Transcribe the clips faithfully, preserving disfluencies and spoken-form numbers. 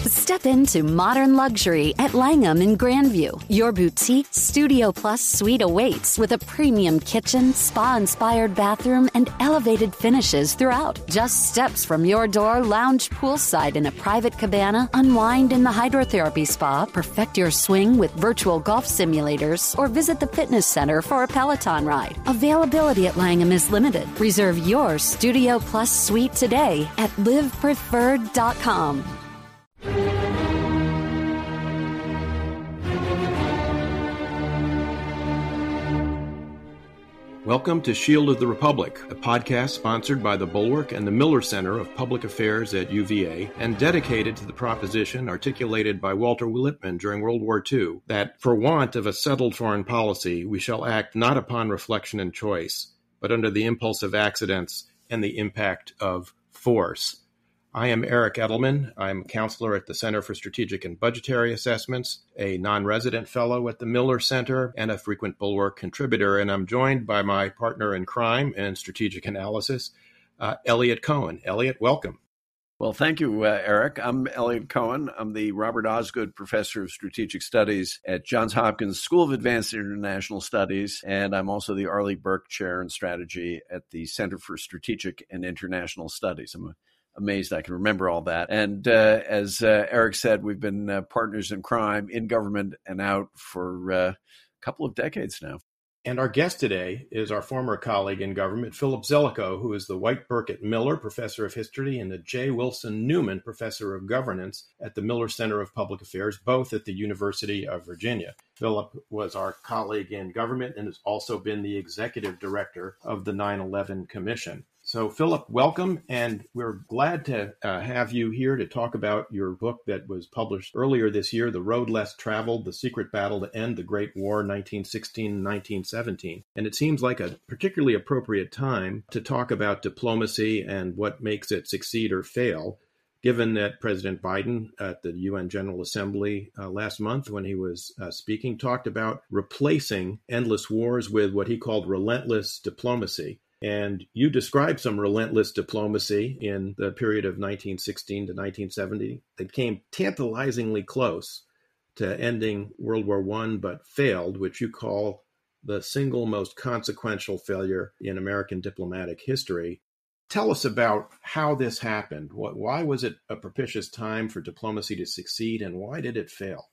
Step into modern luxury at Langham in Grandview. Your boutique Studio Plus suite awaits with a premium kitchen, spa-inspired bathroom, and elevated finishes throughout. Just steps from your door, lounge poolside in a private cabana, unwind in the hydrotherapy spa, perfect your swing with virtual golf simulators, or visit the fitness center for a Peloton ride. Availability at Langham is limited. Reserve your Studio Plus suite today at live preferred dot com. Welcome to Shield of the Republic, a podcast sponsored by the Bulwark and the Miller Center of Public Affairs at U V A and dedicated to the proposition articulated by Walter Lippmann during World War Two that for want of a settled foreign policy, we shall act not upon reflection and choice, but under the impulse of accidents and the impact of force. I am Eric Edelman. I'm a counselor at the Center for Strategic and Budgetary Assessments, a non-resident fellow at the Miller Center, and a frequent Bulwark contributor. And I'm joined by my partner in crime and strategic analysis, uh, Elliot Cohen. Elliot, welcome. Well, thank you, uh, Eric. I'm Elliot Cohen. I'm the Robert Osgood Professor of Strategic Studies at Johns Hopkins School of Advanced International Studies, and I'm also the Arleigh Burke Chair in Strategy at the Center for Strategic and International Studies. I'm a amazed I can remember all that. And uh, as uh, Eric said, we've been uh, partners in crime, in government and out for uh, a couple of decades now. And our guest today is our former colleague in government, Philip Zelikow, who is the White Burkett Miller Professor of History and the J. Wilson Newman Professor of Governance at the Miller Center of Public Affairs, both at the University of Virginia. Philip was our colleague in government and has also been the executive director of the nine eleven Commission. So, Philip, welcome, and we're glad to uh, have you here to talk about your book that was published earlier this year, The Road Less Traveled, The Secret Battle to End the Great War, nineteen sixteen to nineteen seventeen. And it seems like a particularly appropriate time to talk about diplomacy and what makes it succeed or fail, given that President Biden at the U N General Assembly uh, last month, when he was uh, speaking, talked about replacing endless wars with what he called relentless diplomacy. And you described some relentless diplomacy in the period of nineteen sixteen to nineteen seventy that came tantalizingly close to ending World War One, but failed, which you call the single most consequential failure in American diplomatic history. Tell us about how this happened. What, why was it a propitious time for diplomacy to succeed, and why did it fail?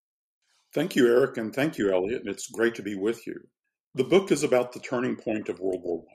Thank you, Eric, and thank you, Elliot. It's great to be with you. The book is about the turning point of World War One.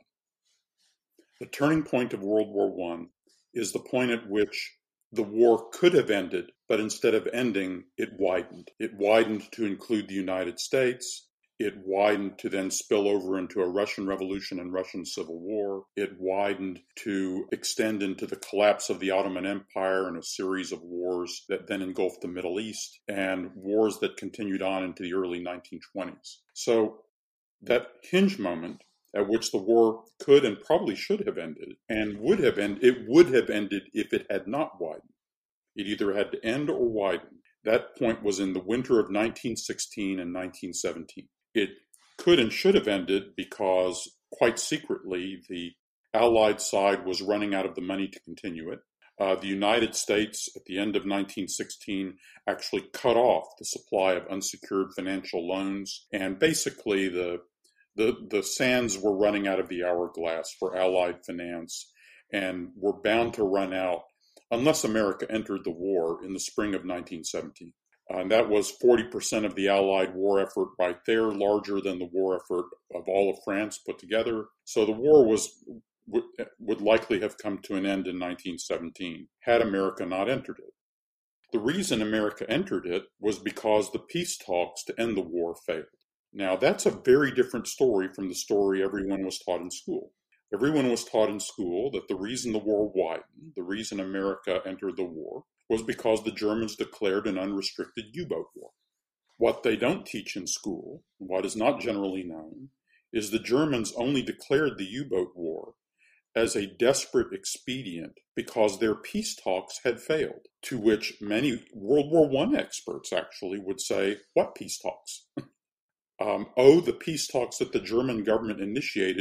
The turning point of World War One is the point at which the war could have ended, but instead of ending, it widened. It widened to include the United States. It widened to then spill over into a Russian Revolution and Russian Civil War. It widened to extend into the collapse of the Ottoman Empire and a series of wars that then engulfed the Middle East, and wars that continued on into the early nineteen twenties. So that hinge moment at which the war could and probably should have ended, and would have ended, it would have ended if it had not widened. It either had to end or widen. That point was in the winter of nineteen sixteen and nineteen seventeen. It could and should have ended because, quite secretly, the Allied side was running out of the money to continue it. Uh, the United States, at the end of nineteen sixteen, actually cut off the supply of unsecured financial loans, and basically the The, the sands were running out of the hourglass for Allied finance and were bound to run out unless America entered the war in the spring of nineteen seventeen. Uh, and that was forty percent of the Allied war effort right there, larger than the war effort of all of France put together. So the war was would, would likely have come to an end in nineteen seventeen had America not entered it. The reason America entered it was because the peace talks to end the war failed. Now, that's a very different story from the story everyone was taught in school. Everyone was taught in school that the reason the war widened, the reason America entered the war, was because the Germans declared an unrestricted U-boat war. What they don't teach in school, what is not generally known, is the Germans only declared the U-boat war as a desperate expedient because their peace talks had failed, to which many World War One experts actually would say, what peace talks? Um, oh, the peace talks that the German government initiated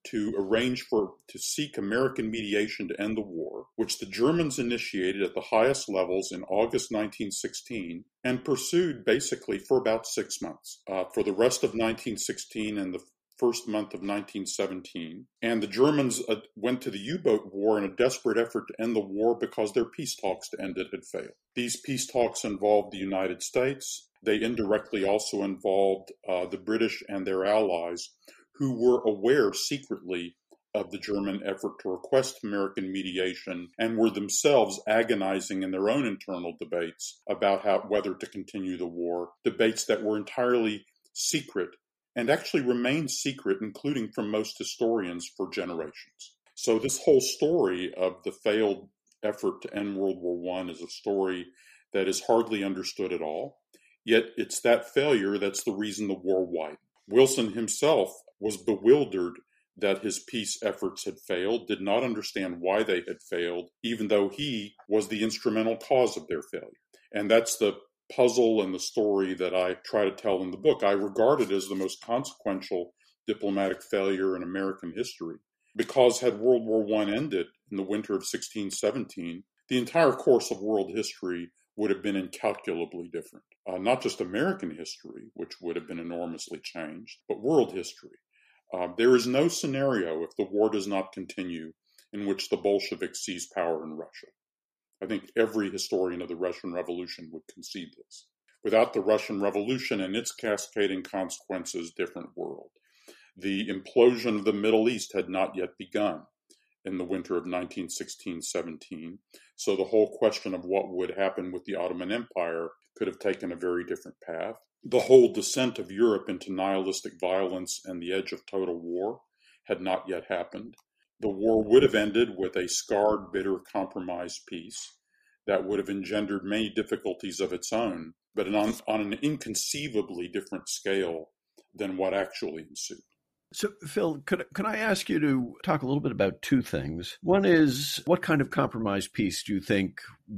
to arrange for, to seek American mediation to end the war, which the Germans initiated at the highest levels in August nineteen sixteen and pursued basically for about six months. Uh, for the rest of nineteen sixteen and the first month of nineteen seventeen. And the Germans uh, went to the U-boat war in a desperate effort to end the war because their peace talks to end it had failed. These peace talks involved the United States. They indirectly also involved uh, the British and their allies, who were aware secretly of the German effort to request American mediation and were themselves agonizing in their own internal debates about how whether to continue the war, debates that were entirely secret and actually remain secret, including from most historians, for generations. So this whole story of the failed effort to end World War One is a story that is hardly understood at all. Yet it's that failure that's the reason the war widened. Wilson himself was bewildered that his peace efforts had failed, did not understand why they had failed, even though he was the instrumental cause of their failure. And that's the puzzle and the story that I try to tell in the book. I regard it as the most consequential diplomatic failure in American history, because had World War One ended in the winter of sixteen seventeen, the entire course of world history would have been incalculably different. Uh, not just American history, which would have been enormously changed, but world history. Uh, there is no scenario, if the war does not continue, in which the Bolsheviks seize power in Russia. I think every historian of the Russian Revolution would concede this. Without the Russian Revolution and its cascading consequences, different world. The implosion of the Middle East had not yet begun in the winter of nineteen sixteen seventeen, so the whole question of what would happen with the Ottoman Empire could have taken a very different path. The whole descent of Europe into nihilistic violence and the edge of total war had not yet happened. The war would have ended with a scarred, bitter, compromised peace that would have engendered many difficulties of its own, but on, on an inconceivably different scale than what actually ensued. So, Phil, could, could I ask you to talk a little bit about two things? One is, what kind of compromise peace do you think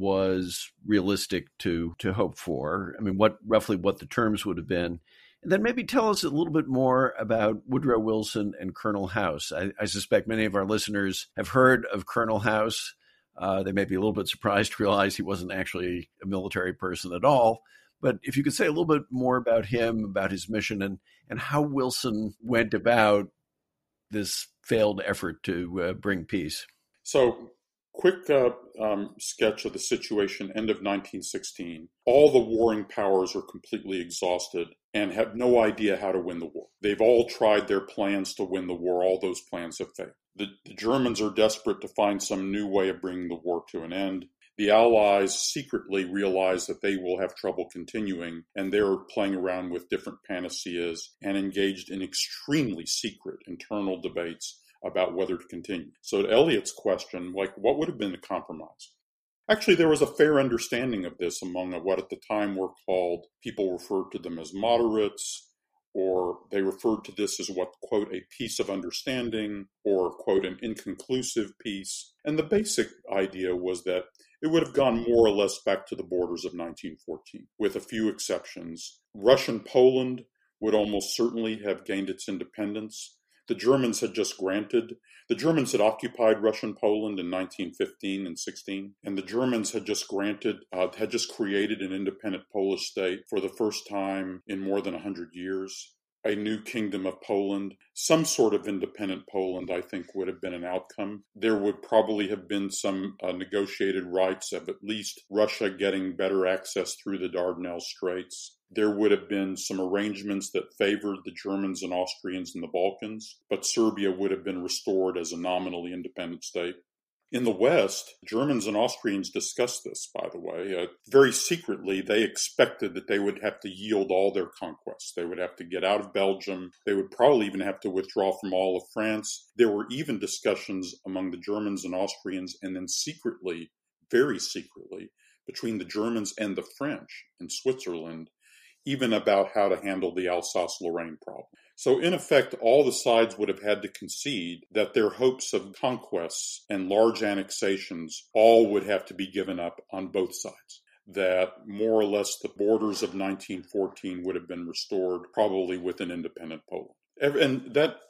was realistic to, to hope for? I mean, what roughly what the terms would have been? And then maybe tell us a little bit more about Woodrow Wilson and Colonel House. I, I suspect many of our listeners have heard of Colonel House. Uh, they may be a little bit surprised to realize he wasn't actually a military person at all. But if you could say a little bit more about him, about his mission, and, and how Wilson went about this failed effort to uh, bring peace. So, quick uh, um, sketch of the situation, end of nineteen sixteen. All the warring powers are completely exhausted and have no idea how to win the war. They've all tried their plans to win the war. All those plans have failed. The, the Germans are desperate to find some new way of bringing the war to an end. The Allies secretly realize that they will have trouble continuing, and they're playing around with different panaceas and engaged in extremely secret internal debates about whether to continue. So to Elliot's question, like, what would have been the compromise? Actually, there was a fair understanding of this among what at the time were called, people referred to them as moderates, or they referred to this as what, quote, a peace of understanding, or, quote, an inconclusive peace. And the basic idea was that it would have gone more or less back to the borders of nineteen fourteen, with a few exceptions. Russian Poland would almost certainly have gained its independence. The Germans had just granted, the Germans had occupied Russian Poland in nineteen fifteen and sixteen, and the Germans had just granted, uh, had just created an independent Polish state for the first time in more than one hundred years. A new kingdom of Poland, some sort of independent Poland, I think, would have been an outcome. There would probably have been some uh, negotiated rights of at least Russia getting better access through the Dardanelles Straits. There would have been some arrangements that favored the Germans and Austrians in the Balkans, but Serbia would have been restored as a nominally independent state. In the West, Germans and Austrians discussed this, by the way. Uh, very secretly, they expected that they would have to yield all their conquests. They would have to get out of Belgium. They would probably even have to withdraw from all of France. There were even discussions among the Germans and Austrians, and then secretly, very secretly, between the Germans and the French in Switzerland, even about how to handle the Alsace-Lorraine problem. So in effect, all the sides would have had to concede that their hopes of conquests and large annexations all would have to be given up on both sides. That more or less the borders of nineteen fourteen would have been restored, probably with an independent Poland. And that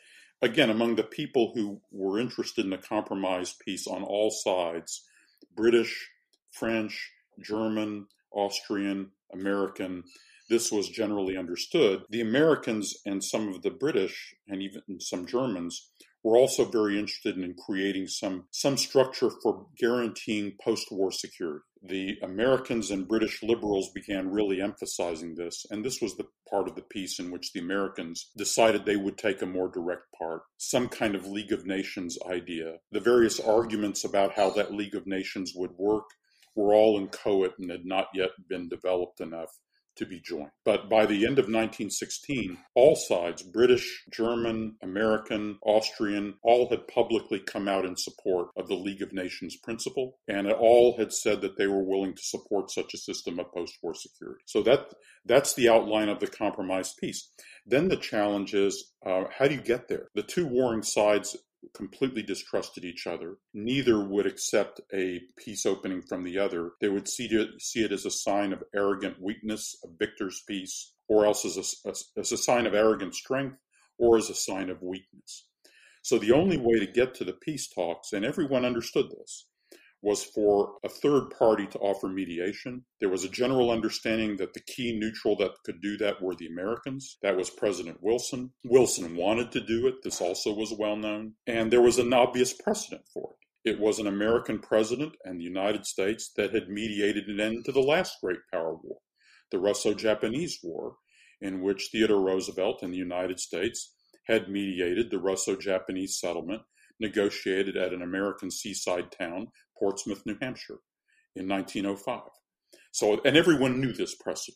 again, among the people who were interested in a compromise peace on all sides, British, French, German, Austrian, American, this was generally understood. The Americans and some of the British and even some Germans were also very interested in creating some, some structure for guaranteeing post-war security. The Americans and British liberals began really emphasizing this, and this was the part of the peace in which the Americans decided they would take a more direct part, some kind of League of Nations idea. The various arguments about how that League of Nations would work were all inchoate and had not yet been developed enough to be joined. But by the end of nineteen sixteen, all sides, British, German, American, Austrian, all had publicly come out in support of the League of Nations principle, and all had said that they were willing to support such a system of post-war security. So that that's the outline of the compromise peace. Then the challenge is, uh, how do you get there? The two warring sides completely distrusted each other. Neither would accept a peace opening from the other. They would see it, see it as a sign of arrogant weakness, a victor's peace, or else as a, as a sign of arrogant strength, or as a sign of weakness. So the only way to get to the peace talks, and everyone understood this, was for a third party to offer mediation. There was a general understanding that the key neutral that could do that were the Americans. That was President Wilson. Wilson wanted to do it. This also was well known. And there was an obvious precedent for it. It was an American president and the United States that had mediated an end to the last great power war, the Russo-Japanese War, in which Theodore Roosevelt and the United States had mediated the Russo-Japanese settlement negotiated at an American seaside town, Portsmouth, New Hampshire, in nineteen oh five. So, and everyone knew this precedent.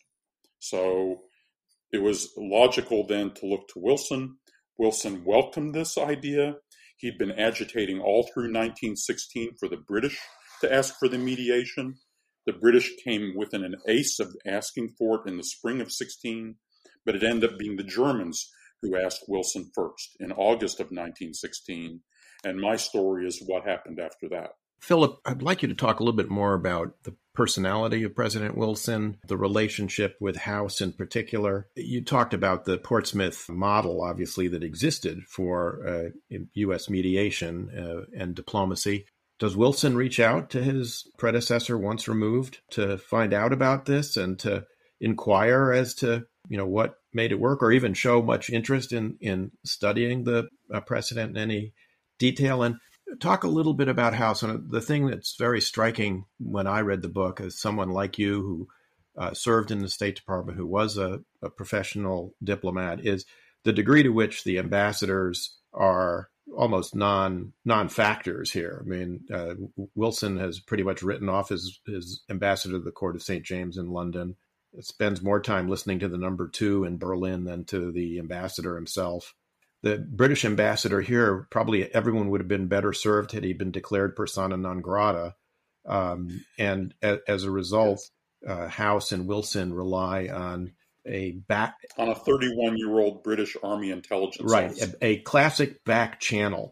So it was logical then to look to Wilson. Wilson welcomed this idea. He'd been agitating all through nineteen sixteen for the British to ask for the mediation. The British came within an ace of asking for it in the spring of sixteen, but it ended up being the Germans who asked Wilson first in August of nineteen sixteen. And my story is what happened after that. Philip, I'd like you to talk a little bit more about the personality of President Wilson, the relationship with House in particular. You talked about the Portsmouth model, obviously, that existed for uh, U S mediation uh, and diplomacy. Does Wilson reach out to his predecessor once removed to find out about this and to inquire as to, you know, what made it work, or even show much interest in, in studying the uh, precedent in any detail? And talk a little bit about House. And the thing that's very striking when I read the book, as someone like you who uh, served in the State Department, who was a, a professional diplomat, is the degree to which the ambassadors are almost non non-factors here. I mean, uh, Wilson has pretty much written off his, his ambassador to the Court of Saint James in London. It spends more time listening to the number two in Berlin than to the ambassador himself. The British ambassador here, probably everyone would have been better served had he been declared persona non grata. Um, and a, as a result, uh, House and Wilson rely on a back... On a thirty-one-year-old British Army intelligence Right, officer. a, a classic back channel.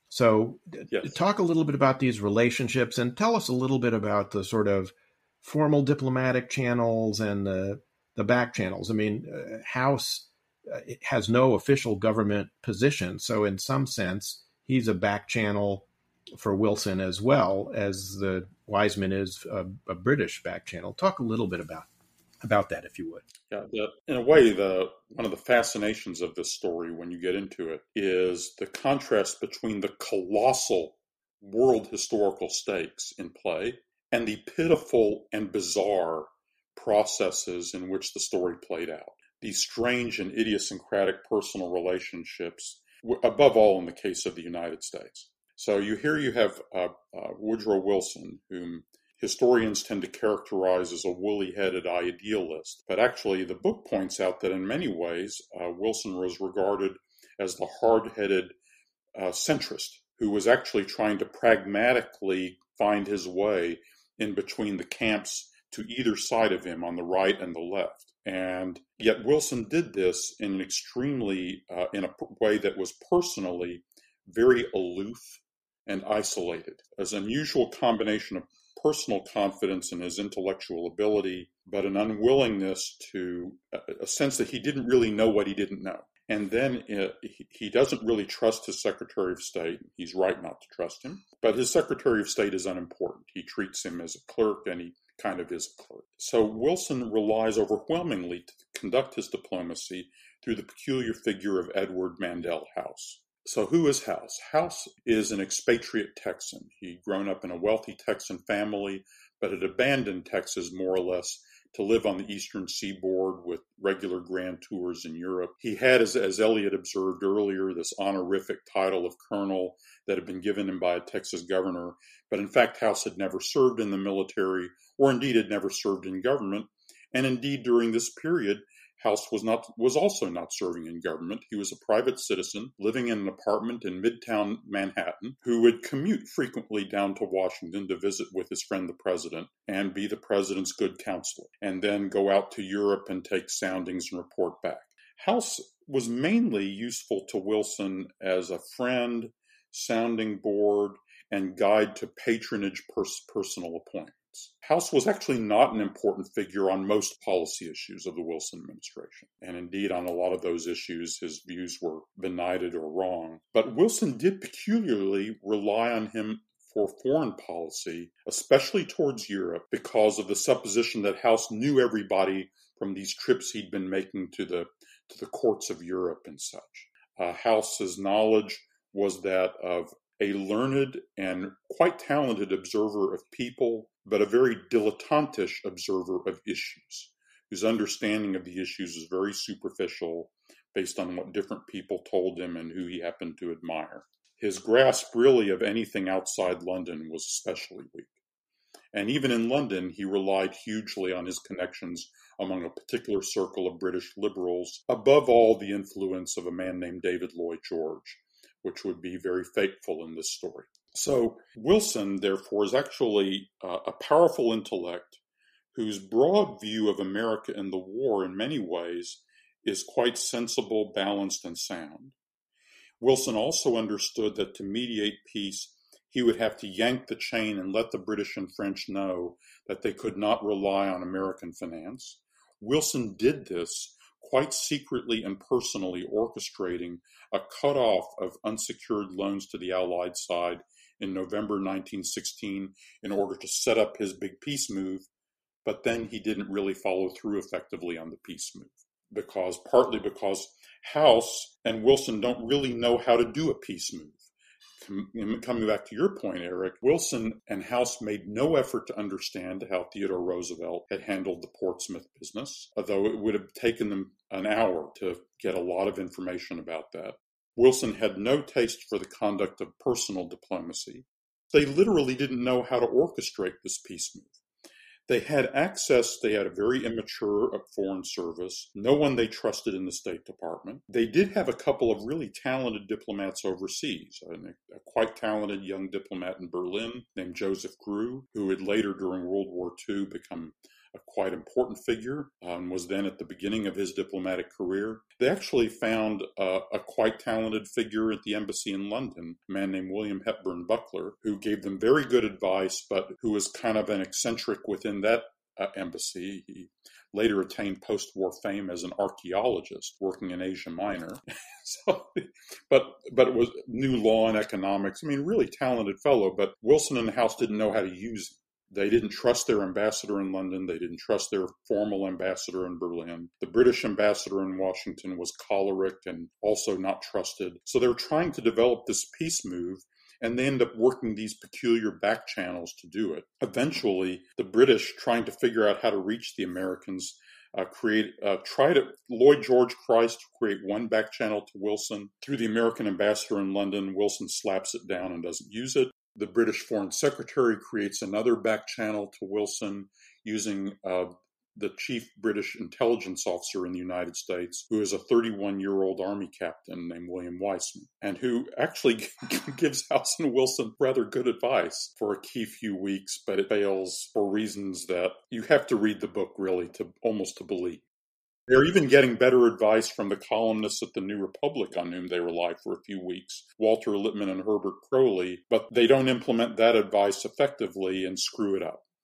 So Yes. talk a little bit about these relationships and tell us a little bit about the sort of formal diplomatic channels and the, the back channels. I mean, uh, House... it has no official government position. So in some sense, he's a back channel for Wilson as well as the Wiseman is a, a British back channel. Talk a little bit about, about that, if you would. Yeah, the, in a way, the one of the fascinations of this story when you get into it is the contrast between the colossal world historical stakes in play and the pitiful and bizarre processes in which the story played out. These strange and idiosyncratic personal relationships, above all in the case of the United States. So you here you have uh, uh, Woodrow Wilson, whom historians tend to characterize as a woolly-headed idealist. But actually, the book points out that in many ways, uh, Wilson was regarded as the hard-headed uh, centrist who was actually trying to pragmatically find his way in between the camps to either side of him on the right and the left. And yet Wilson did this in an extremely, uh, in a way that was personally very aloof and isolated. As an unusual combination of personal confidence in his intellectual ability, but an unwillingness to, a sense that he didn't really know what he didn't know. And then uh, he doesn't really trust his Secretary of State. He's right not to trust him. But his Secretary of State is unimportant. He treats him as a clerk, and he kind of is a clerk. So Wilson relies overwhelmingly to conduct his diplomacy through the peculiar figure of Edward Mandell House. So who is House? House is an expatriate Texan. He'd grown up in a wealthy Texan family, but had abandoned Texas more or less to live on the eastern seaboard with regular grand tours in Europe. He had, as, as Elliot observed earlier, this honorific title of colonel that had been given him by a Texas governor, but in fact House had never served in the military, or indeed had never served in government, and indeed during this period House was not was also not serving in government. He was a private citizen living in an apartment in Midtown Manhattan who would commute frequently down to Washington to visit with his friend the president and be the president's good counselor, and then go out to Europe and take soundings and report back. House was mainly useful to Wilson as a friend, sounding board, and guide to patronage pers- personal appointments. House was actually not an important figure on most policy issues of the Wilson administration. And indeed, on a lot of those issues, his views were benighted or wrong. But Wilson did peculiarly rely on him for foreign policy, especially towards Europe, because of the supposition that House knew everybody from these trips he'd been making to the, to the courts of Europe and such. Uh, House's knowledge was that of a learned and quite talented observer of people, but a very dilettantish observer of issues, whose understanding of the issues is very superficial based on what different people told him and who he happened to admire. His grasp really of anything outside London was especially weak. And even in London, he relied hugely on his connections among a particular circle of British liberals, above all the influence of a man named David Lloyd George, which would be very fateful in this story. So Wilson, therefore, is actually uh, a powerful intellect whose broad view of America and the war in many ways is quite sensible, balanced, and sound. Wilson also understood that to mediate peace, he would have to yank the chain and let the British and French know that they could not rely on American finance. Wilson did this quite secretly and personally, orchestrating a cutoff of unsecured loans to the Allied side in November nineteen sixteen in order to set up his big peace move, but then he didn't really follow through effectively on the peace move, because partly because House and Wilson don't really know how to do a peace move. Coming back to your point, Eric, Wilson and House made no effort to understand how Theodore Roosevelt had handled the Portsmouth business, although it would have taken them an hour to get a lot of information about that. Wilson had no taste for the conduct of personal diplomacy. They literally didn't know how to orchestrate this peace move. They had access, they had a very immature foreign service, no one they trusted in the State Department. They did have a couple of really talented diplomats overseas, a, a quite talented young diplomat in Berlin named Joseph Grew, who had later during World War Two become a quite important figure, um, was then at the beginning of his diplomatic career. They actually found uh, a quite talented figure at the embassy in London, a man named William Hepburn Buckler, who gave them very good advice, but who was kind of an eccentric within that uh, embassy. He later attained post-war fame as an archaeologist working in Asia Minor. so, but but it was new law and economics. I mean, really talented fellow, but Wilson and the House didn't know how to use him. They didn't trust their ambassador in London. They didn't trust their formal ambassador in Berlin. The British ambassador in Washington was choleric and also not trusted. So they were trying to develop this peace move, and they end up working these peculiar back channels to do it. Eventually, the British, trying to figure out how to reach the Americans, uh, create uh, tried to, Lloyd George tries to create one back channel to Wilson. Through the American ambassador in London, Wilson slaps it down and doesn't use it. The British Foreign Secretary creates another back channel to Wilson using uh, the chief British intelligence officer in the United States, who is a thirty-one-year-old Army captain named William Weissman, and who actually gives House and Wilson rather good advice for a key few weeks, but it fails for reasons that you have to read the book really to almost to believe. They're even getting better advice from the columnists at the New Republic on whom they rely for a few weeks, Walter Lippmann and Herbert Crowley, but they don't implement that advice effectively and screw it up.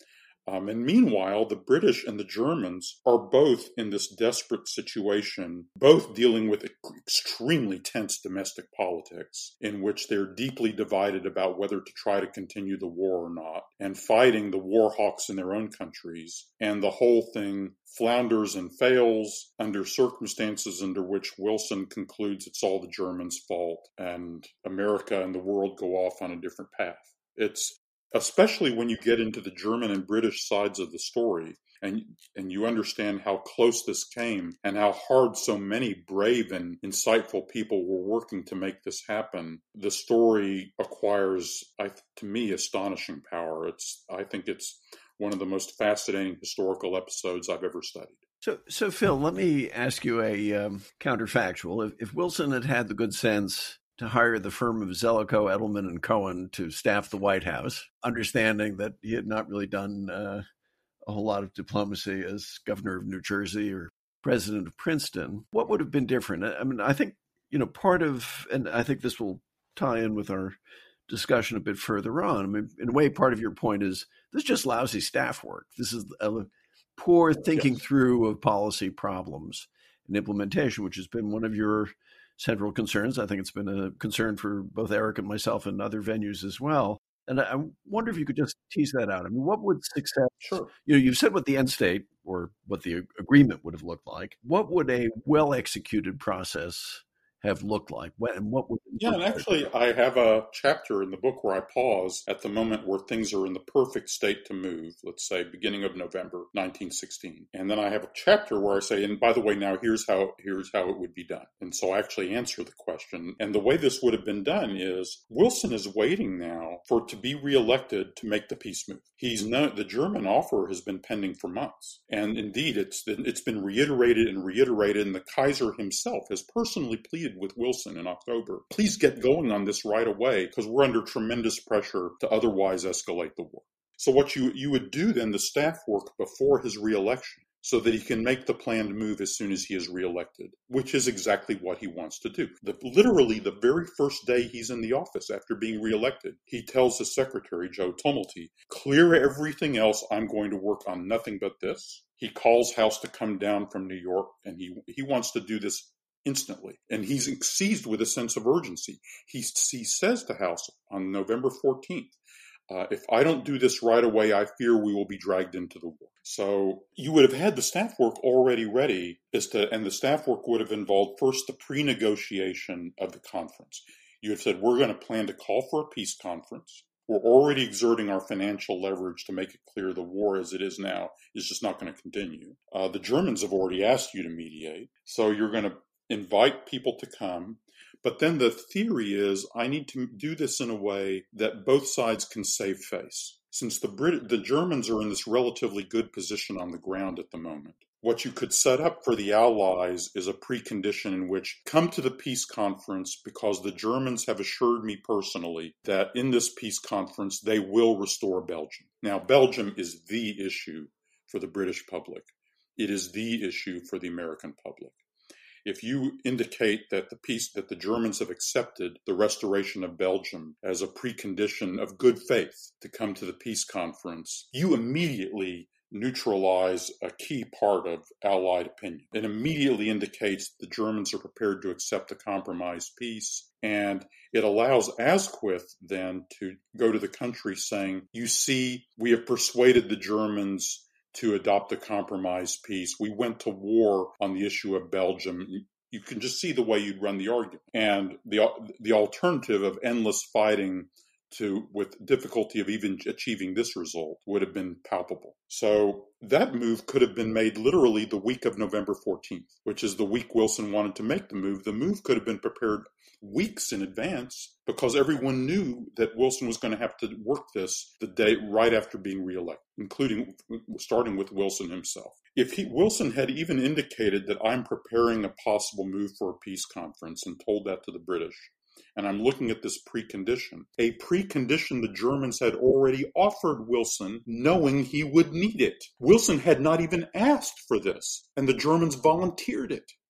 Um, and meanwhile, the British and the Germans are both in this desperate situation, both dealing with extremely tense domestic politics in which they're deeply divided about whether to try to continue the war or not, and fighting the war hawks in their own countries. And the whole thing flounders and fails under circumstances under which Wilson concludes it's all the Germans' fault and America and the world go off on a different path. It's especially when you get into the German and British sides of the story, and and you understand how close this came and how hard so many brave and insightful people were working to make this happen. The story acquires, I, to me, astonishing power. It's I think it's one of the most fascinating historical episodes I've ever studied. So, so Phil, let me ask you a um, counterfactual. If, if Wilson had had the good sense to hire the firm of Zelikow, Edelman, and Cohen to staff the White House, understanding that he had not really done uh, a whole lot of diplomacy as governor of New Jersey or president of Princeton, what would have been different? I mean, I think, you know, part of, and I think this will tie in with our discussion a bit further on. I mean, in a way, part of your point is this is just lousy staff work. This is a poor thinking yes. through of policy problems and implementation, which has been one of your central concerns. I think it's been a concern for both Eric and myself and other venues as well. And I wonder if you could just tease that out. I mean, what would success, sure. you know, you've said what the end state or what the agreement would have looked like. What would a well-executed process have looked like? And what would yeah, and actually, like? I have a chapter in the book where I pause at the moment where things are in the perfect state to move, let's say beginning of November nineteen sixteen. And then I have a chapter where I say, and by the way, now here's how here's how it would be done. And so I actually answer the question. And the way this would have been done is Wilson is waiting now for to be reelected to make the peace move. He's no, the German offer has been pending for months. And indeed, it's it's been reiterated and reiterated, and the Kaiser himself has personally pleaded with Wilson in October, please get going on this right away because we're under tremendous pressure to otherwise escalate the war. So what you, you would do then, the staff work before his reelection so that he can make the planned move as soon as he is reelected, which is exactly what he wants to do. The, literally the very first day he's in the office after being reelected, he tells his secretary, Joe Tumulty, clear everything else, I'm going to work on nothing but this. He calls House to come down from New York, and he he wants to do this instantly. And he's seized with a sense of urgency. He, he says to House on November fourteenth, uh, if I don't do this right away, I fear we will be dragged into the war. So you would have had the staff work already ready, as to, and the staff work would have involved first the pre-negotiation of the conference. You have said, we're going to plan to call for a peace conference. We're already exerting our financial leverage to make it clear the war as it is now is just not going to continue. Uh, the Germans have already asked you to mediate. So you're going to invite people to come. But then the theory is I need to do this in a way that both sides can save face. Since the Brit- the Germans are in this relatively good position on the ground at the moment, what you could set up for the Allies is a precondition in which come to the peace conference because the Germans have assured me personally that in this peace conference they will restore Belgium. Now, Belgium is the issue for the British public. It is the issue for the American public. If you indicate that the peace, that the Germans have accepted the restoration of Belgium as a precondition of good faith to come to the peace conference, you immediately neutralize a key part of Allied opinion. It immediately indicates the Germans are prepared to accept a compromise peace, and it allows Asquith then to go to the country saying, you see, we have persuaded the Germans to adopt a compromise peace. We went to war on the issue of Belgium. You can just see the way you'd run the argument. And the the alternative of endless fighting to with difficulty of even achieving this result would have been palpable. So that move could have been made literally the week of November fourteenth, which is the week Wilson wanted to make the move. The move could have been prepared weeks in advance because everyone knew that Wilson was going to have to work this the day right after being reelected, including starting with Wilson himself. If he, Wilson had even indicated that I'm preparing a possible move for a peace conference and told that to the British, and I'm looking at this precondition, a precondition the Germans had already offered Wilson, knowing he would need it. Wilson had not even asked for this, and the Germans volunteered it.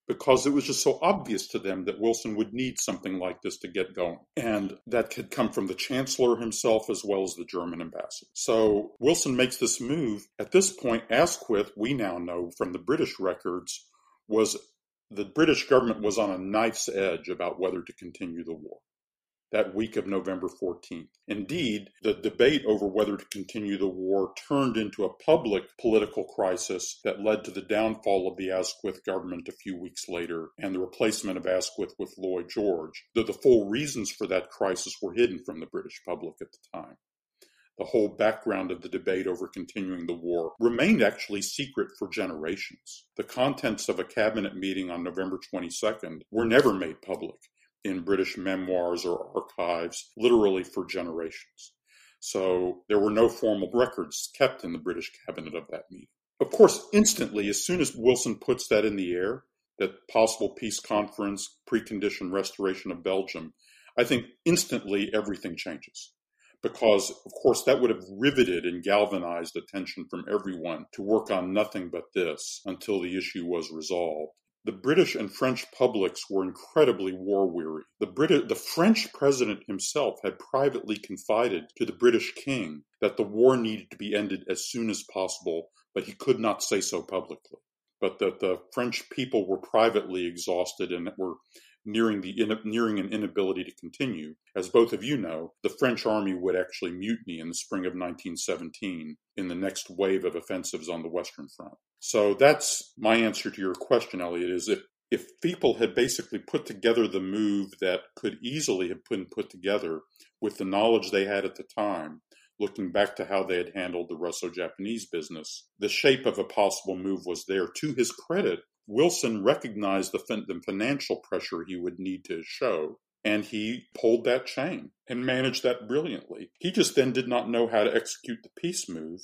because it was just so obvious to them that Wilson would need something like this to get going. And that could come from the chancellor himself as well as the German ambassador. So Wilson makes this move. At this point, Asquith, we now know from the British records, was the British government was on a knife's edge about whether to continue the war that week of November fourteenth. Indeed, the debate over whether to continue the war turned into a public political crisis that led to the downfall of the Asquith government a few weeks later and the replacement of Asquith with Lloyd George, though the full reasons for that crisis were hidden from the British public at the time. The whole background of the debate over continuing the war remained actually secret for generations. The contents of a cabinet meeting on November twenty-second were never made public in British memoirs or archives, literally for generations. So there were no formal records kept in the British cabinet of that meeting. Of course, instantly, as soon as Wilson puts that in the air, that possible peace conference, precondition restoration of Belgium, I think instantly everything changes. Because, of course, that would have riveted and galvanized attention from everyone to work on nothing but this until the issue was resolved. The British and French publics were incredibly war-weary. The Brit- the French president himself had privately confided to the British king that the war needed to be ended as soon as possible, but he could not say so publicly. But that the French people were privately exhausted and were nearing the in- nearing an inability to continue. As both of you know, the French army would actually mutiny in the spring of nineteen seventeen in the next wave of offensives on the Western Front. So that's my answer to your question, Elliot, is if, if people had basically put together the move that could easily have been put together with the knowledge they had at the time, looking back to how they had handled the Russo-Japanese business, the shape of a possible move was there. To his credit, Wilson recognized the, fin- the financial pressure he would need to show, and he pulled that chain and managed that brilliantly. He just then did not know how to execute the peace move.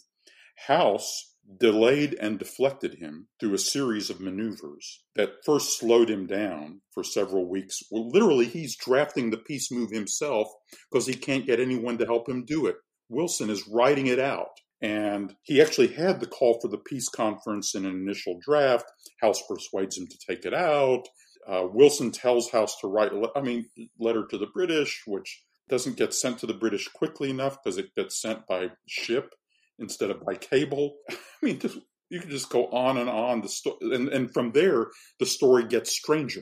House delayed and deflected him through a series of maneuvers that first slowed him down for several weeks. Well, literally, he's drafting the peace move himself because he can't get anyone to help him do it. Wilson is writing it out. And he actually had the call for the peace conference in an initial draft. House persuades him to take it out. Uh, Wilson tells House to write a le- I mean, letter to the British, which doesn't get sent to the British quickly enough because it gets sent by ship instead of by cable. I mean, just, you can just go on and on. The sto- and, and from there, the story gets stranger.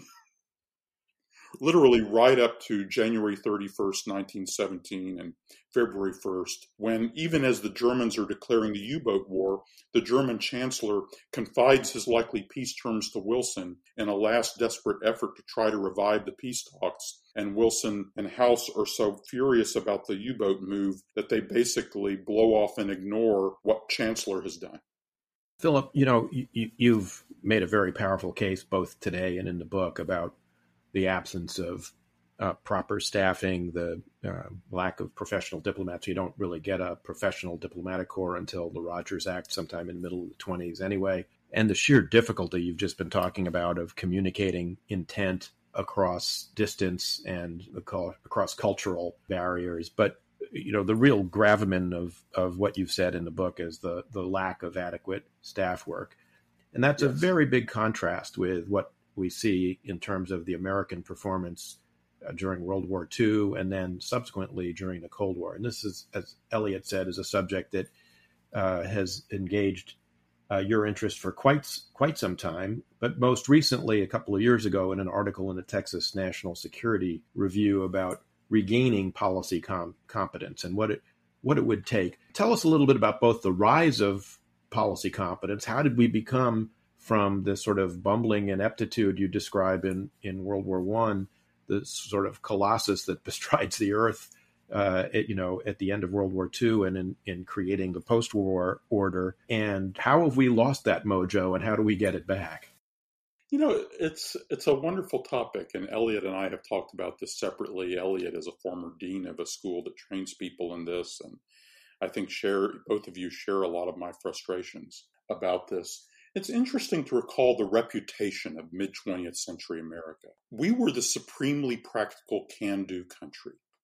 Literally right up to January thirty-first, nineteen seventeen and February first, when even as the Germans are declaring the U-boat war, the German chancellor confides his likely peace terms to Wilson in a last desperate effort to try to revive the peace talks. And Wilson and House are so furious about the U-boat move that they basically blow off and ignore what Chancellor has done. Philip, you know, you, you've made a very powerful case both today and in the book about the absence of uh, proper staffing, the uh, lack of professional diplomats. You don't really get a professional diplomatic corps until the Rogers Act sometime in the middle of the twenties anyway. And the sheer difficulty you've just been talking about of communicating intent across distance and across cultural barriers. But, you know, the real gravamen of, of what you've said in the book is the, the lack of adequate staff work. And that's yes. a very big contrast with what we see in terms of the American performance uh, during World War Two and then subsequently during the Cold War. And this is, as Elliot said, is a subject that uh, has engaged uh, your interest for quite quite some time, but most recently, a couple of years ago, in an article in the Texas National Security Review about regaining policy com- competence and what it what it would take. Tell us a little bit about both the rise of policy competence. How did we become from the sort of bumbling ineptitude you describe in, in World War One, the sort of colossus that bestrides the earth, uh, at, you know, at the end of World War Two and in, in creating the post-war order? And how have we lost that mojo and how do we get it back? You know, it's it's a wonderful topic, and Elliot and I have talked about this separately. Elliot is a former dean of a school that trains people in this, and I think share both of you share a lot of my frustrations about this. It's interesting to recall the reputation of mid-twentieth century America. We were the supremely practical can-do country.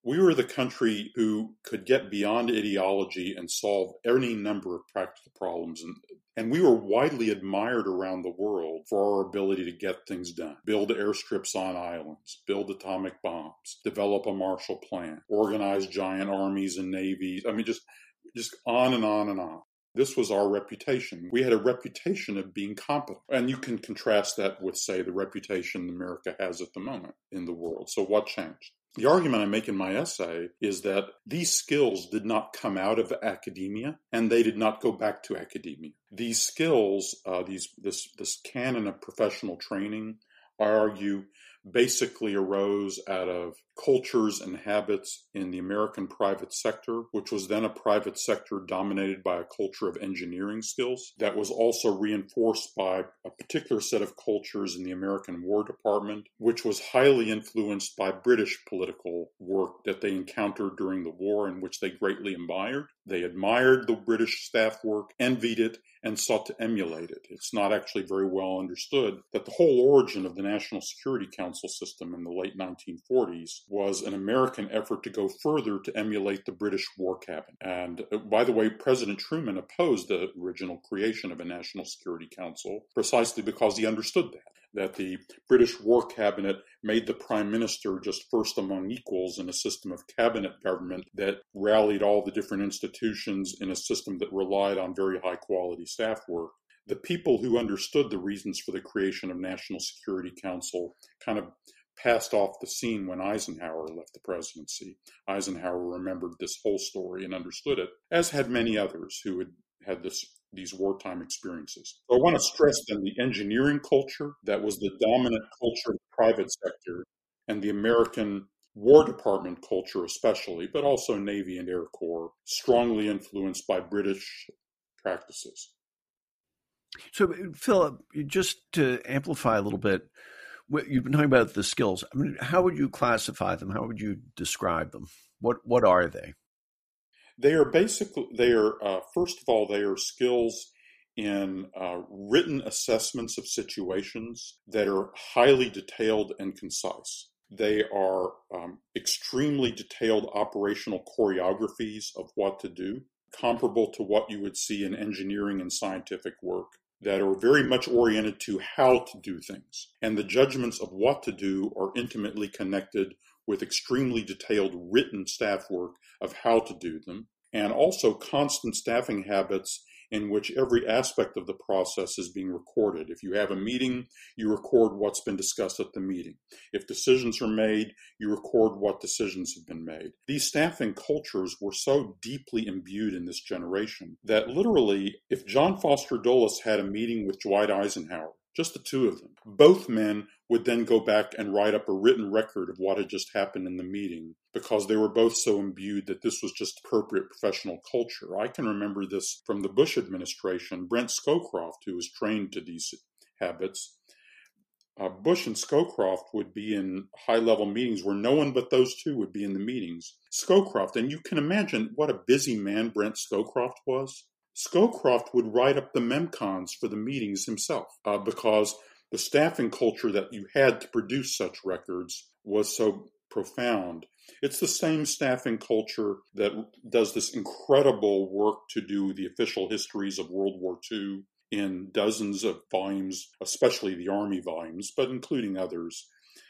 We were the country who could get beyond ideology and solve any number of practical problems. And, and we were widely admired around the world for our ability to get things done. Build airstrips on islands, build atomic bombs, develop a Marshall Plan, organize giant armies and navies. I mean, just, just on and on and on. This was our reputation. We had a reputation of being competent. And you can contrast that with, say, the reputation America has at the moment in the world. So what changed? The argument I make in my essay is that these skills did not come out of academia, and they did not go back to academia. These skills, uh, these this this canon of professional training, I argue, basically arose out of cultures and habits in the American private sector, which was then a private sector dominated by a culture of engineering skills that was also reinforced by a particular set of cultures in the American War Department, which was highly influenced by British political work that they encountered during the war, in which they greatly admired. They admired the British staff work, envied it, and sought to emulate it. It's not actually very well understood that the whole origin of the National Security Council system in the late nineteen forties was an American effort to go further to emulate the British War Cabinet. And uh, by the way, President Truman opposed the original creation of a National Security Council precisely because he understood that. that the British War Cabinet made the Prime Minister just first among equals in a system of cabinet government that rallied all the different institutions in a system that relied on very high-quality staff work. The people who understood the reasons for the creation of National Security Council kind of passed off the scene when Eisenhower left the presidency. Eisenhower remembered this whole story and understood it, as had many others who had had this these wartime experiences. So I want to stress then the engineering culture that was the dominant culture of the private sector, and the American War Department culture especially, but also Navy and Air Corps, strongly influenced by British practices. So, Philip, just to amplify a little bit, you've been talking about the skills. I mean, how would you classify them? How would you describe them? What what are they? They are basically, they are, uh, first of all, they are skills in uh, written assessments of situations that are highly detailed and concise. They are um, extremely detailed operational choreographies of what to do, comparable to what you would see in engineering and scientific work, that are very much oriented to how to do things. And the judgments of what to do are intimately connected with extremely detailed written staff work of how to do them, and also constant staffing habits in which every aspect of the process is being recorded. If you have a meeting, you record what's been discussed at the meeting. If decisions are made, you record what decisions have been made. These staffing cultures were so deeply imbued in this generation that literally, if John Foster Dulles had a meeting with Dwight Eisenhower, just the two of them, both men would then go back and write up a written record of what had just happened in the meeting, because they were both so imbued that this was just appropriate professional culture. I can remember this from the Bush administration. Brent Scowcroft, who was trained to these habits, uh, Bush and Scowcroft would be in high-level meetings where no one but those two would be in the meetings. Scowcroft, and you can imagine what a busy man Brent Scowcroft was. Scowcroft would write up the memcons for the meetings himself uh, because the staffing culture that you had to produce such records was so profound. It's the same staffing culture that does this incredible work to do the official histories of World War Two in dozens of volumes, especially the Army volumes, but including others.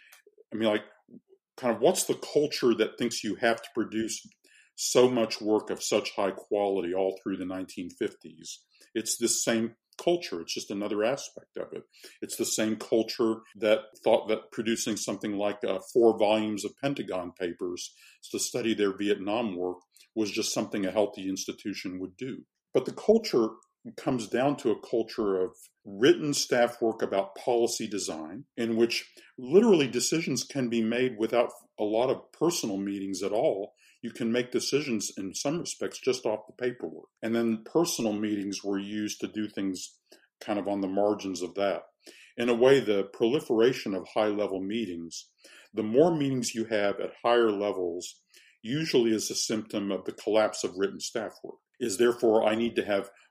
I mean, like, kind of what's the culture that thinks you have to produce so much work of such high quality all through the nineteen fifties? It's this same culture. It's just another aspect of it. It's the same culture that thought that producing something like uh, four volumes of Pentagon papers to study their Vietnam work was just something a healthy institution would do. But the culture comes down to a culture of written staff work about policy design, in which literally decisions can be made without a lot of personal meetings at all. You can make decisions in some respects just off the paperwork. And then personal meetings were used to do things kind of on the margins of that. In a way, the proliferation of high-level meetings, the more meetings you have at higher levels, usually is a symptom of the collapse of written staff work. Is therefore, I need to have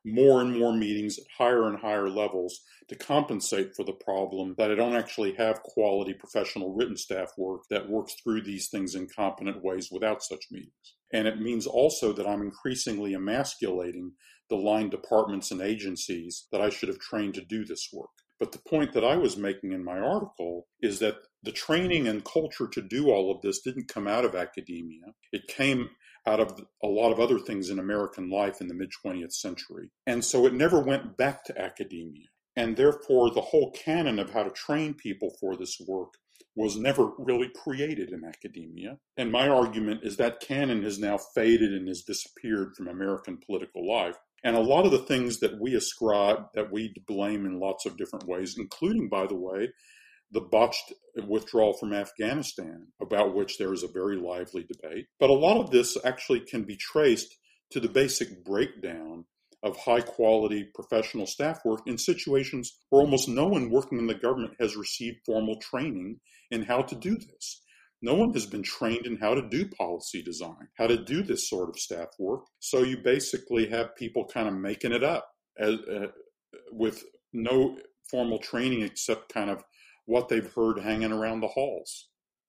more and more meetings at higher and higher levels to compensate for the problem that I don't actually have quality professional written staff work that works through these things in competent ways without such meetings. And it means also that I'm increasingly emasculating the line departments and agencies that I should have trained to do this work. But the point that I was making in my article is that the training and culture to do all of this didn't come out of academia. It came out of a lot of other things in American life in the mid-twentieth century. And so it never went back to academia. And therefore, the whole canon of how to train people for this work was never really created in academia. And my argument is that canon has now faded and has disappeared from American political life. And a lot of the things that we ascribe, that we blame in lots of different ways, including, by the way, the botched withdrawal from Afghanistan, about which there is a very lively debate. But a lot of this actually can be traced to the basic breakdown of high-quality professional staff work in situations where almost no one working in the government has received formal training in how to do this. No one has been trained in how to do policy design, how to do this sort of staff work. So you basically have people kind of making it up as, uh, with no formal training except kind of what they've heard hanging around the halls.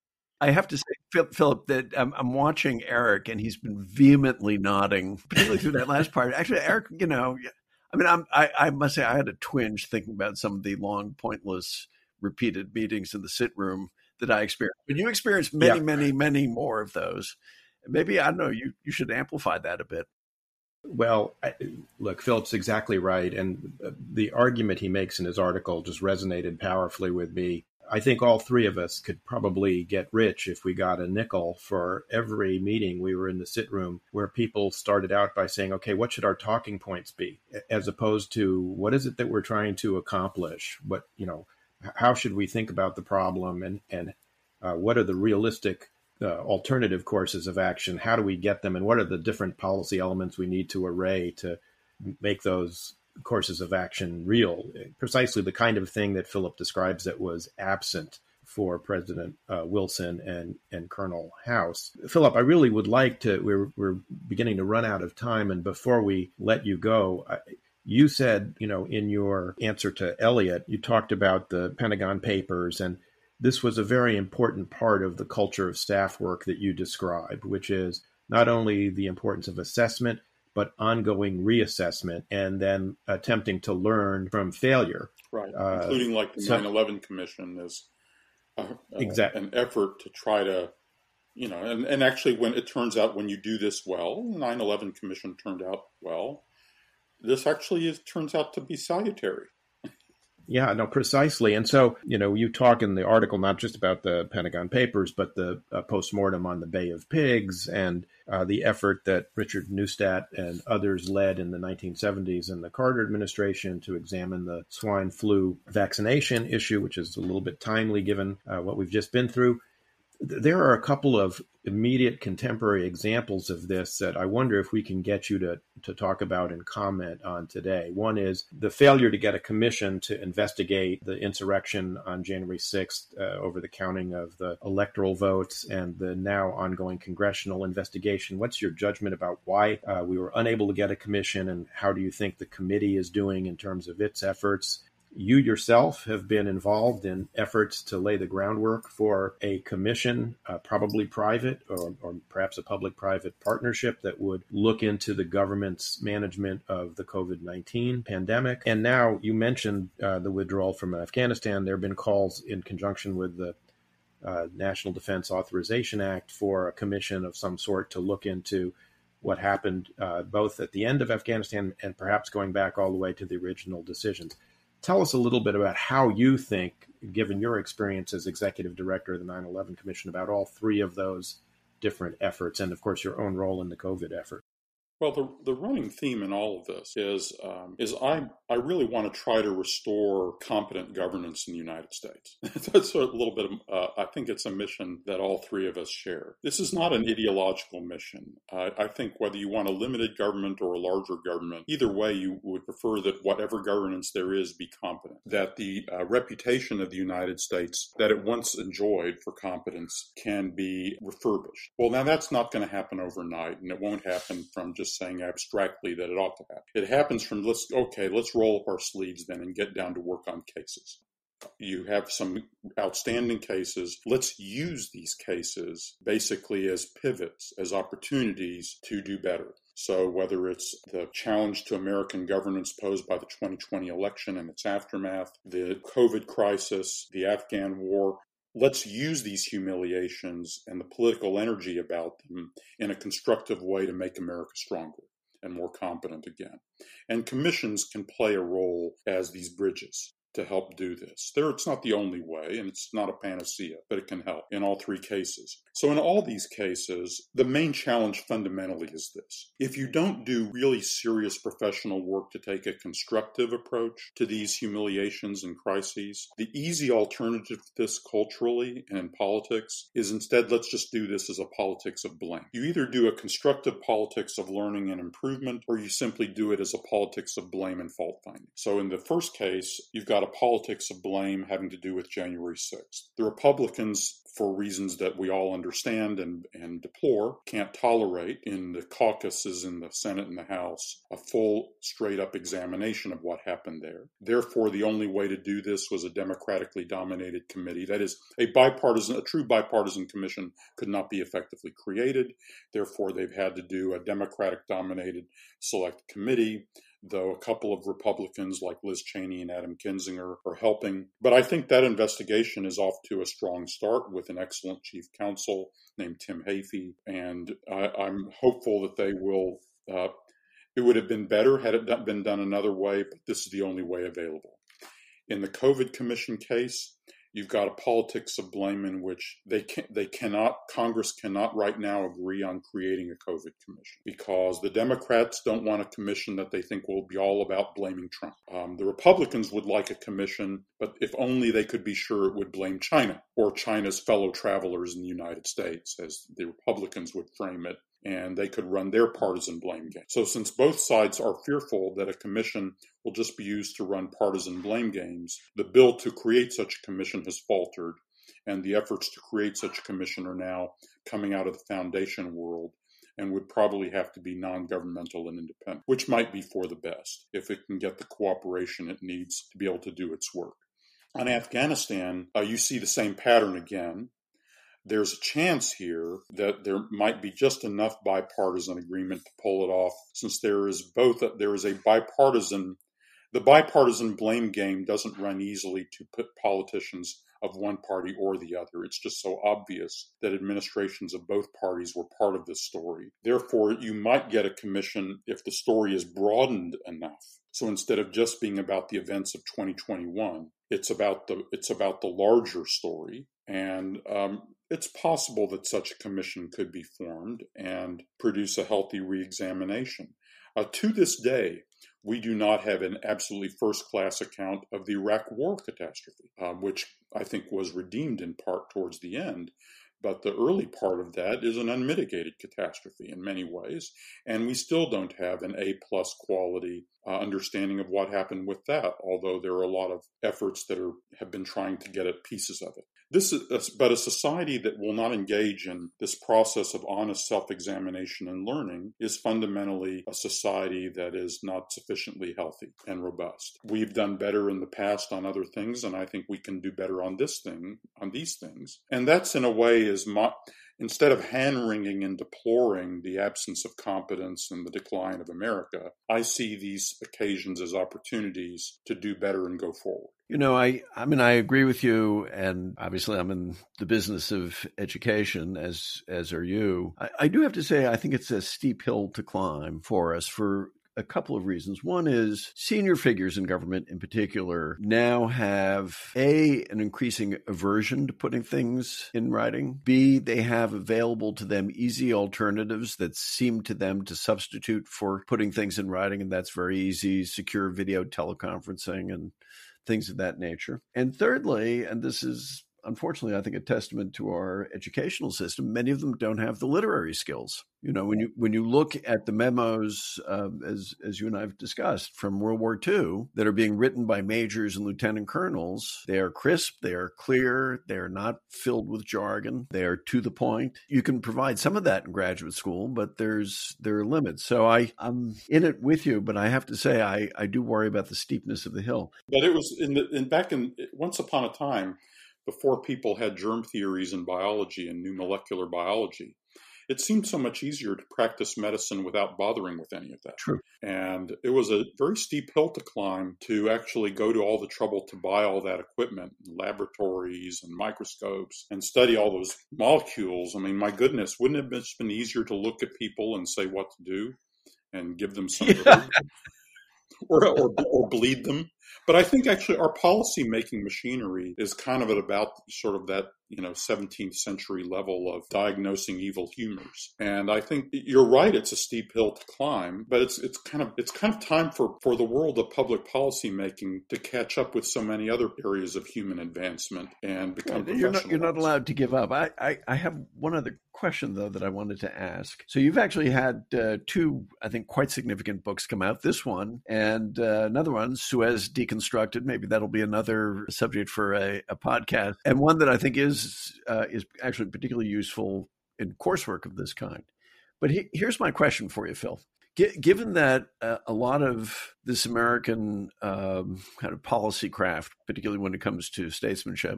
I have to say, Philip, that I'm, I'm watching Eric, and he's been vehemently nodding, particularly through that last part. Actually, Eric, you know, I mean, I'm, I, I must say I had a twinge thinking about some of the long, pointless, repeated meetings in the sit room that I experienced. But you experienced many, yeah. many, many more of those. Maybe, I don't know, you, you should amplify that a bit. Well, I, look, Philip's exactly right. And the argument he makes in his article just resonated powerfully with me. I think all three of us could probably get rich if we got a nickel for every meeting we were in the sit room where people started out by saying, okay, what should our talking points be? As opposed to what is it that we're trying to accomplish? What, you know, how should we think about the problem, and, and uh, what are the realistic uh, alternative courses of action? How do we get them? And what are the different policy elements we need to array to make those courses of action real? Precisely the kind of thing that Philip describes that was absent for President uh, Wilson and, and Colonel House. Philip, I really would like to, we're, we're beginning to run out of time. And before we let you go, I, you said, you know, in your answer to Elliot, you talked about the Pentagon Papers, and this was a very important part of the culture of staff work that you described, which is not only the importance of assessment, but ongoing reassessment and then attempting to learn from failure. Right, uh, including like the so, nine eleven Commission is a, a, exactly. an effort to try to, you know, and, and actually when it turns out when you do this well, the nine eleven Commission turned out well, this actually is, turns out to be salutary. Yeah, no, precisely. And so, you know, you talk in the article not just about the Pentagon Papers, but the uh, postmortem on the Bay of Pigs and uh, the effort that Richard Neustadt and others led in the nineteen seventies in the Carter administration to examine the swine flu vaccination issue, which is a little bit timely given uh, what we've just been through. There are a couple of immediate contemporary examples of this that I wonder if we can get you to, to talk about and comment on today. One is the failure to get a commission to investigate the insurrection on January sixth uh, over the counting of the electoral votes and the now ongoing congressional investigation. What's your judgment about why uh, we were unable to get a commission, and how do you think the committee is doing in terms of its efforts? You yourself have been involved in efforts to lay the groundwork for a commission, uh, probably private or, or perhaps a public-private partnership that would look into the government's management of the COVID nineteen pandemic. And now you mentioned uh, the withdrawal from Afghanistan. There have been calls in conjunction with the uh, National Defense Authorization Act for a commission of some sort to look into what happened uh, both at the end of Afghanistan and perhaps going back all the way to the original decisions. Tell us a little bit about how you think, given your experience as executive director of the nine eleven Commission, about all three of those different efforts and, of course, your own role in the COVID effort. Well, the the running theme in all of this is um, is I I really want to try to restore competent governance in the United States. That's a little bit of, uh, I think it's a mission that all three of us share. This is not an ideological mission. Uh, I think whether you want a limited government or a larger government, either way, you would prefer that whatever governance there is be competent, that the uh, reputation of the United States that it once enjoyed for competence can be refurbished. Well, now that's not going to happen overnight, and it won't happen from just just saying abstractly that it ought to happen. It happens from, let's okay, let's roll up our sleeves then and get down to work on cases. You have some outstanding cases. Let's use these cases basically as pivots, as opportunities to do better. So whether it's the challenge to American governance posed by the twenty twenty election and its aftermath, the COVID crisis, the Afghan war, let's use these humiliations and the political energy about them in a constructive way to make America stronger and more competent again. And commissions can play a role as these bridges to help do this. There, it's not the only way, and it's not a panacea, but it can help in all three cases. So in all these cases, the main challenge fundamentally is this. If you don't do really serious professional work to take a constructive approach to these humiliations and crises, the easy alternative to this culturally and in politics is instead, let's just do this as a politics of blame. You either do a constructive politics of learning and improvement, or you simply do it as a politics of blame and fault finding. So in the first case, you've got a politics of blame having to do with January sixth. The Republicans, for reasons that we all understand and, and deplore, can't tolerate in the caucuses in the Senate and the House a full, straight-up examination of what happened there. Therefore, the only way to do this was a democratically dominated committee. That is, a bipartisan, a true bipartisan commission could not be effectively created. Therefore, they've had to do a democratic-dominated select committee, though a couple of Republicans like Liz Cheney and Adam Kinzinger are helping. But I think that investigation is off to a strong start with an excellent chief counsel named Tim Heaphy, and I, I'm hopeful that they will, uh, it would have been better had it been done another way, but this is the only way available. In the COVID Commission case, you've got a politics of blame in which they can, they cannot, Congress cannot right now agree on creating a COVID commission because the Democrats don't want a commission that they think will be all about blaming Trump. Um, the Republicans would like a commission, but if only they could be sure it would blame China or China's fellow travelers in the United States, as the Republicans would frame it, and they could run their partisan blame game. So since both sides are fearful that a commission will just be used to run partisan blame games, the bill to create such a commission has faltered, and the efforts to create such a commission are now coming out of the foundation world and would probably have to be non-governmental and independent, which might be for the best if it can get the cooperation it needs to be able to do its work. On Afghanistan, uh, you see the same pattern again. There's a chance here that there might be just enough bipartisan agreement to pull it off, since there is both, a, there is a bipartisan, the bipartisan blame game doesn't run easily to put politicians of one party or the other. It's just so obvious that administrations of both parties were part of this story. Therefore, you might get a commission if the story is broadened enough. So instead of just being about the events of twenty twenty-one, it's about the it's about the larger story. And um, it's possible that such a commission could be formed and produce a healthy reexamination. Uh, to this day, we do not have an absolutely first-class account of the Iraq War catastrophe, uh, which I think was redeemed in part towards the end. But the early part of that is an unmitigated catastrophe in many ways, and we still don't have an A-plus quality uh, understanding of what happened with that, although there are a lot of efforts that are, have been trying to get at pieces of it. This is, but a society that will not engage in this process of honest self-examination and learning is fundamentally a society that is not sufficiently healthy and robust. We've done better in the past on other things, and I think we can do better on this thing, on these things. And that's in a way is mo- instead of hand-wringing and deploring the absence of competence and the decline of America, I see these occasions as opportunities to do better and go forward. You know, I, I mean, I agree with you, and obviously I'm in the business of education, as as are you. I, I do have to say, I think it's a steep hill to climb for us for a couple of reasons. One is senior figures in government in particular now have, A, an increasing aversion to putting things in writing. B, they have available to them easy alternatives that seem to them to substitute for putting things in writing, and that's very easy, secure video teleconferencing and things of that nature. And thirdly, and this is unfortunately, I think a testament to our educational system. Many of them don't have the literary skills. You know, when you when you look at the memos, uh, as as you and I have discussed, from World War Two that are being written by majors and lieutenant colonels, they are crisp, they are clear, they are not filled with jargon, they are to the point. You can provide some of that in graduate school, but there's there are limits. So I I'm in it with you, but I have to say I I do worry about the steepness of the hill. But it was in the in back in once upon a time, before people had germ theories in biology and knew molecular biology, it seemed so much easier to practice medicine without bothering with any of that. True. And it was a very steep hill to climb to actually go to all the trouble to buy all that equipment, laboratories and microscopes, and study all those molecules. I mean, my goodness, wouldn't it have been easier to look at people and say what to do and give them some yeah. or, or or bleed them? But I think actually our policy-making machinery is kind of at about sort of that, you know, seventeenth century level of diagnosing evil humors. And I think you're right, it's a steep hill to climb, but it's it's kind of it's kind of time for, for the world of public policy making to catch up with so many other areas of human advancement and become yeah, you're not you're not allowed to give up. I, I, I have one other question, though, that I wanted to ask. So you've actually had uh, two, I think, quite significant books come out, this one and uh, another one, Suez Deconstructed. Maybe that'll be another subject for a, a podcast, and one that I think is uh, is actually particularly useful in coursework of this kind. But he, here's my question for you, Phil. G- given that uh, a lot of this American um, kind of policy craft, particularly when it comes to statesmanship,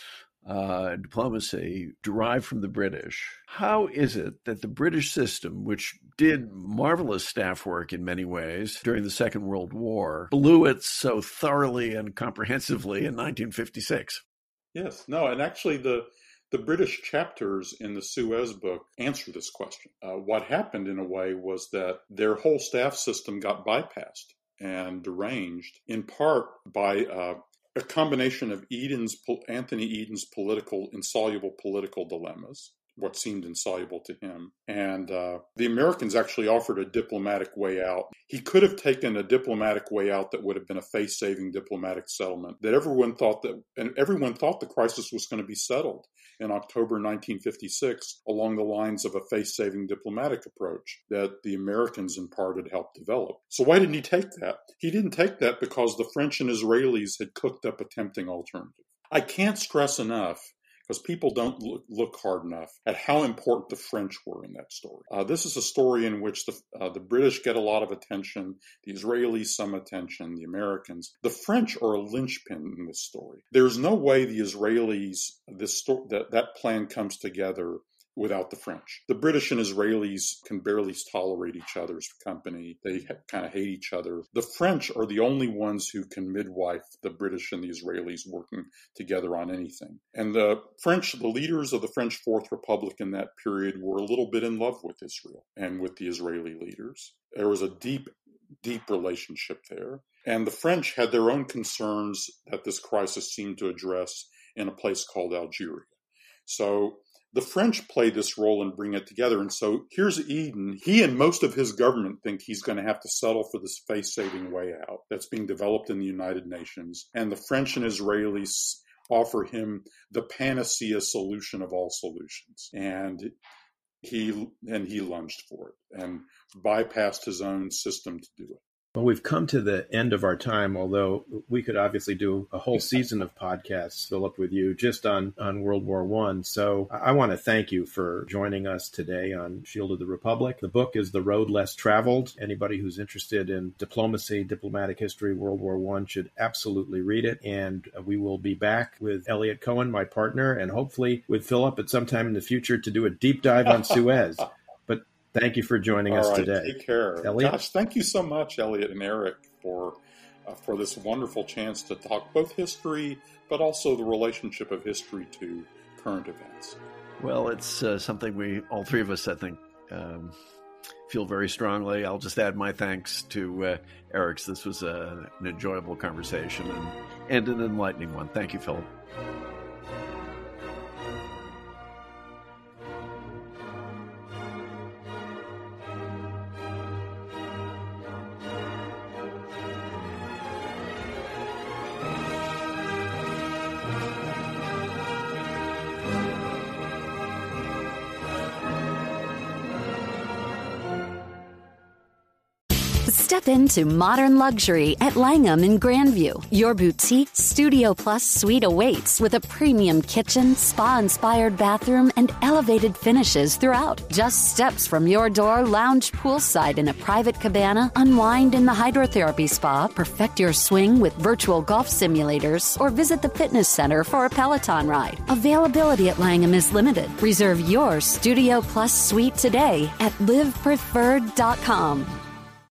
Uh, diplomacy derived from the British, how is it that the British system, which did marvelous staff work in many ways during the Second World War, blew it so thoroughly and comprehensively in nineteen fifty-six? Yes, no, and actually the the British chapters in the Suez book answer this question. Uh, what happened in a way was that their whole staff system got bypassed and deranged, in part by uh, a combination of Eden's, Anthony Eden's political, insoluble political dilemmas, what seemed insoluble to him. And uh, the Americans actually offered a diplomatic way out. He could have taken a diplomatic way out that would have been a face-saving diplomatic settlement that everyone thought that, and everyone thought the crisis was going to be settled in October nineteen fifty-six along the lines of a face-saving diplomatic approach that the Americans in part had helped develop. So why didn't he take that? He didn't take that because the French and Israelis had cooked up a tempting alternative. I can't stress enough, because people don't look, look hard enough at how important the French were in that story. Uh, this is a story in which the uh, the British get a lot of attention, the Israelis some attention, the Americans. The French are a linchpin in this story. There's no way the Israelis, this sto- that, that plan comes together without the French. The British and Israelis can barely tolerate each other's company. They ha- kind of hate each other. The French are the only ones who can midwife the British and the Israelis working together on anything. And the French, the leaders of the French Fourth Republic in that period were a little bit in love with Israel and with the Israeli leaders. There was a deep, deep relationship there. And the French had their own concerns that this crisis seemed to address in a place called Algeria. So the French play this role and bring it together. And so here's Eden. He and most of his government think he's going to have to settle for this face-saving way out that's being developed in the United Nations. And the French and Israelis offer him the panacea solution of all solutions. And he and he lunged for it and bypassed his own system to do it. Well, we've come to the end of our time, although we could obviously do a whole season of podcasts, Philip, with you just on, on World War One. So I want to thank you for joining us today on Shield of the Republic. The book is The Road Less Traveled. Anybody who's interested in diplomacy, diplomatic history, World War One should absolutely read it. And we will be back with Elliot Cohen, my partner, and hopefully with Philip at some time in the future to do a deep dive on Suez. Thank you for joining All us right, today. Take care. Elliot? Gosh, thank you so much, Elliot and Eric, for uh, for this wonderful chance to talk both history, but also the relationship of history to current events. Well, it's uh, something we, all three of us, I think, um, feel very strongly. I'll just add my thanks to uh, Eric's. This was a, an enjoyable conversation and, and an enlightening one. Thank you, Philip. Step into modern luxury at Langham in Grandview. Your boutique Studio Plus suite awaits with a premium kitchen, spa-inspired bathroom, and elevated finishes throughout. Just steps from your door, lounge poolside in a private cabana, unwind in the hydrotherapy spa, perfect your swing with virtual golf simulators, or visit the fitness center for a Peloton ride. Availability at Langham is limited. Reserve your Studio Plus suite today at live preferred dot com.